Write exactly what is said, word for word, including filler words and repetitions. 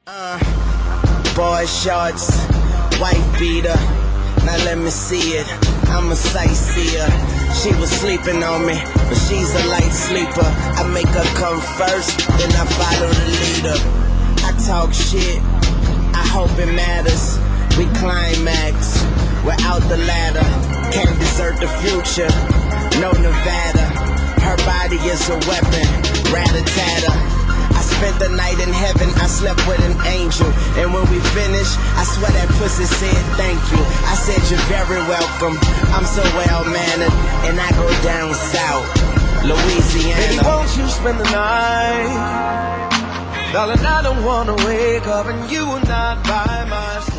Uh, boy shorts, white beater. Now let me see it. I'm a sightseer. She was sleeping on me, but she's a light sleeper. I make her come first, then I follow the leader. I talk shit, I hope it matters. We climax, we're out the ladder. Can't desert the future, no Nevada. Her body is a weapon, rat-a-tat-a. I spent the night in heaven, I slept with an angel. And when we finished, I swear that pussy said thank you. I said you're very welcome, I'm so well-mannered. And I go down south, Louisiana. Baby, won't you spend the night? Darling, I don't wanna wake up and you are not by my side.